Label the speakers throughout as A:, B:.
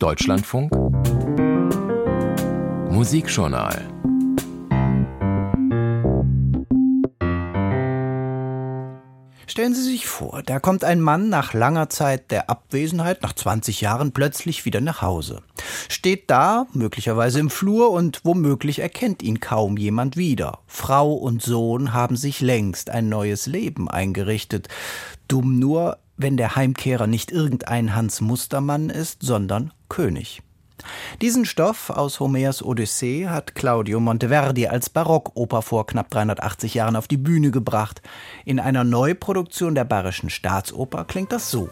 A: Deutschlandfunk Musikjournal.
B: Stellen Sie sich vor, da kommt ein Mann nach langer Zeit der Abwesenheit, nach 20 Jahren, plötzlich wieder nach Hause. Steht da, möglicherweise im Flur, und womöglich erkennt ihn kaum jemand wieder. Frau und Sohn haben sich längst ein neues Leben eingerichtet. Dumm nur, wenn der Heimkehrer nicht irgendein Hans Mustermann ist, sondern König. Diesen Stoff aus Homers Odyssee hat Claudio Monteverdi als Barockoper vor knapp 380 Jahren auf die Bühne gebracht. In einer Neuproduktion der Bayerischen Staatsoper klingt das so.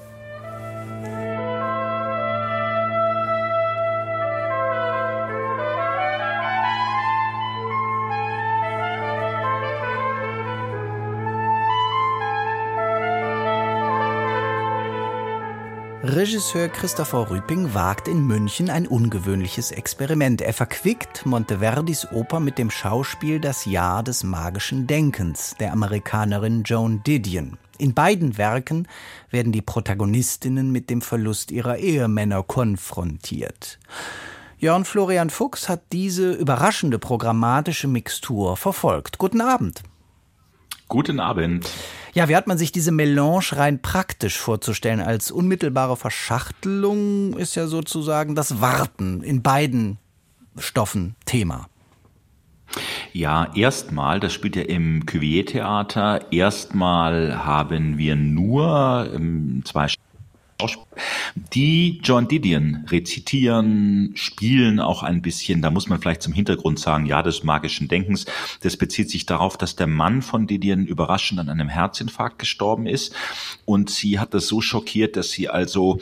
B: Regisseur Christopher Rüping wagt in München ein ungewöhnliches Experiment. Er verquickt Monteverdis Oper mit dem Schauspiel Das Jahr des magischen Denkens der Amerikanerin Joan Didion. In beiden Werken werden die Protagonistinnen mit dem Verlust ihrer Ehemänner konfrontiert. Jörn Florian Fuchs hat diese überraschende programmatische Mixtur verfolgt. Guten Abend.
C: Guten Abend.
B: Ja, wie hat man sich diese Melange rein praktisch vorzustellen? Als unmittelbare Verschachtelung ist ja sozusagen das Warten in beiden Stoffen Thema.
C: Ja, erstmal, das spielt ja im Cuvier-Theater, erstmal haben wir nur zwei die Joan Didion rezitieren, spielen auch ein bisschen. Da muss man vielleicht zum Hintergrund sagen, ja, des magischen Denkens. Das bezieht sich darauf, dass der Mann von Didion überraschend an einem Herzinfarkt gestorben ist. Und sie hat das so schockiert, dass sie also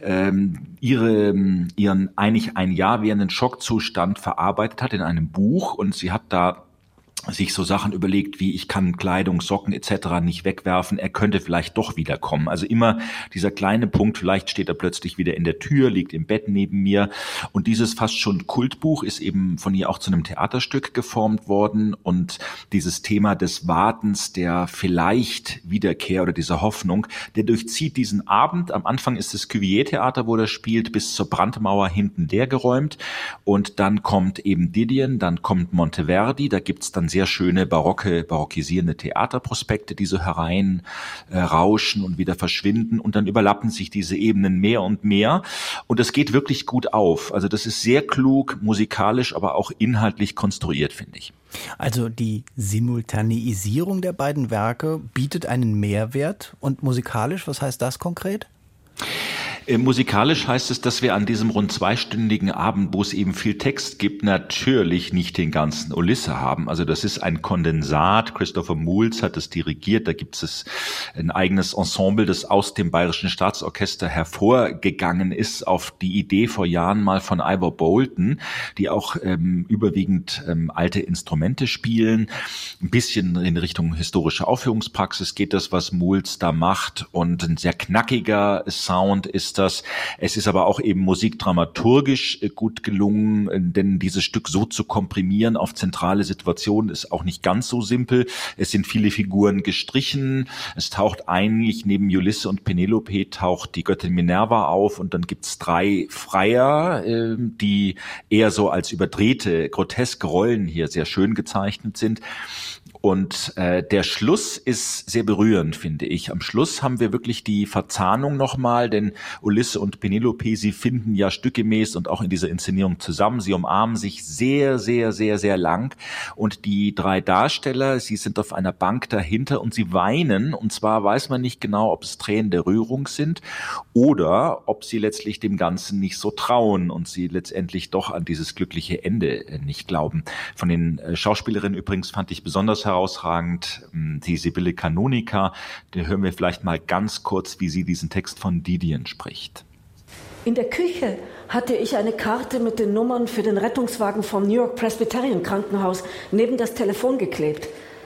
C: ihren eigentlich ein Jahr währenden Schockzustand verarbeitet hat in einem Buch. Und sie hat da sich so Sachen überlegt, wie ich kann Kleidung, Socken etc. nicht wegwerfen, er könnte vielleicht doch wiederkommen. Also immer dieser kleine Punkt, vielleicht steht er plötzlich wieder in der Tür, liegt im Bett neben mir. Und dieses fast schon Kultbuch ist eben von ihr auch zu einem Theaterstück geformt worden. Und dieses Thema des Wartens, der vielleicht Wiederkehr oder dieser Hoffnung, der durchzieht diesen Abend. Am Anfang ist das Cuvier-Theater, wo das spielt, bis zur Brandmauer hinten leergeräumt. Und dann kommt eben Didion, dann kommt Monteverdi, da gibt's dann sehr schöne barockisierende Theaterprospekte, die so hereinrauschen und wieder verschwinden, und dann überlappen sich diese Ebenen mehr und mehr, und das geht wirklich gut auf. Also das ist sehr klug, musikalisch, aber auch inhaltlich konstruiert, finde ich.
B: Also die Simultaneisierung der beiden Werke bietet einen Mehrwert, und musikalisch, was heißt das konkret?
C: Musikalisch heißt es, dass wir an diesem rund zweistündigen Abend, wo es eben viel Text gibt, natürlich nicht den ganzen Ulisse haben. Also das ist ein Kondensat. Christopher Moulds hat es dirigiert. Da gibt es ein eigenes Ensemble, das aus dem Bayerischen Staatsorchester hervorgegangen ist, auf die Idee vor Jahren mal von Ivor Bolton, die auch überwiegend alte Instrumente spielen. Ein bisschen in Richtung historische Aufführungspraxis geht das, was Moulds da macht, und ein sehr knackiger Sound ist das. Es ist aber auch eben musikdramaturgisch gut gelungen, denn dieses Stück so zu komprimieren auf zentrale Situationen ist auch nicht ganz so simpel. Es sind viele Figuren gestrichen. Es taucht eigentlich neben Ulisse und Penelope taucht die Göttin Minerva auf, und dann gibt's 3 Freier, die eher so als überdrehte, groteske Rollen hier sehr schön gezeichnet sind. Und der Schluss ist sehr berührend, finde ich. Am Schluss haben wir wirklich die Verzahnung nochmal, denn Ulisse und Penelope, sie finden ja stückgemäß und auch in dieser Inszenierung zusammen. Sie umarmen sich sehr, sehr, sehr, sehr lang. Und die 3 Darsteller, sie sind auf einer Bank dahinter und sie weinen. Und zwar weiß man nicht genau, ob es Tränen der Rührung sind oder ob sie letztlich dem Ganzen nicht so trauen und sie letztendlich doch an dieses glückliche Ende nicht glauben. Von den Schauspielerinnen übrigens fand ich besonders herausragend die Sibylle Canonica. Da hören wir vielleicht mal ganz kurz, wie sie diesen Text von Didion spricht.
D: In der Küche hatte ich eine Karte mit den Nummern für den Rettungswagen vom New York Presbyterian Krankenhaus neben das Telefon geklebt.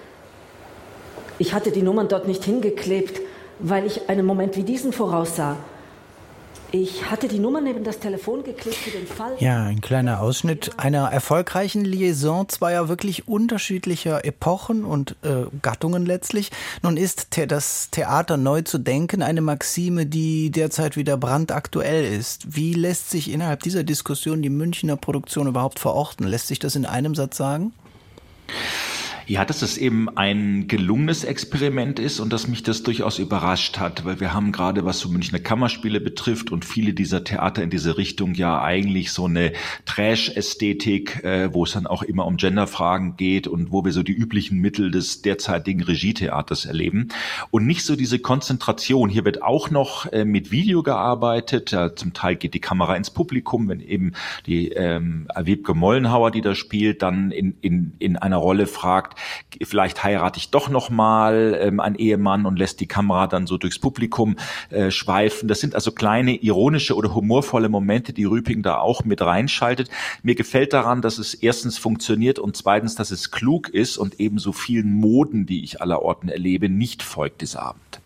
D: Ich hatte die Nummern dort nicht hingeklebt, weil ich einen Moment wie diesen voraussah. Ich hatte die Nummer neben das Telefon geklebt für den Fall.
B: Ja, ein kleiner Ausschnitt einer erfolgreichen Liaison zweier wirklich unterschiedlicher Epochen und Gattungen letztlich. Nun ist das Theater neu zu denken eine Maxime, die derzeit wieder brandaktuell ist. Wie lässt sich innerhalb dieser Diskussion die Münchner Produktion überhaupt verorten? Lässt sich das in einem Satz sagen?
C: Ja, dass es eben ein gelungenes Experiment ist und dass mich das durchaus überrascht hat, weil wir haben gerade, was so Münchner Kammerspiele betrifft und viele dieser Theater in diese Richtung ja eigentlich so eine Trash-Ästhetik, wo es dann auch immer um Genderfragen geht und wo wir so die üblichen Mittel des derzeitigen Regietheaters erleben und nicht so diese Konzentration. Hier wird auch noch mit Video gearbeitet, zum Teil geht die Kamera ins Publikum, wenn eben die Wiebke Mollenhauer, die da spielt, dann in einer Rolle fragt, vielleicht heirate ich doch noch mal einen Ehemann und lässt die Kamera dann so durchs Publikum schweifen. Das sind also kleine ironische oder humorvolle Momente, die Rüping da auch mit reinschaltet. Mir gefällt daran, dass es erstens funktioniert und zweitens, dass es klug ist und eben so vielen Moden, die ich allerorten erlebe, nicht folgt dieser Abend.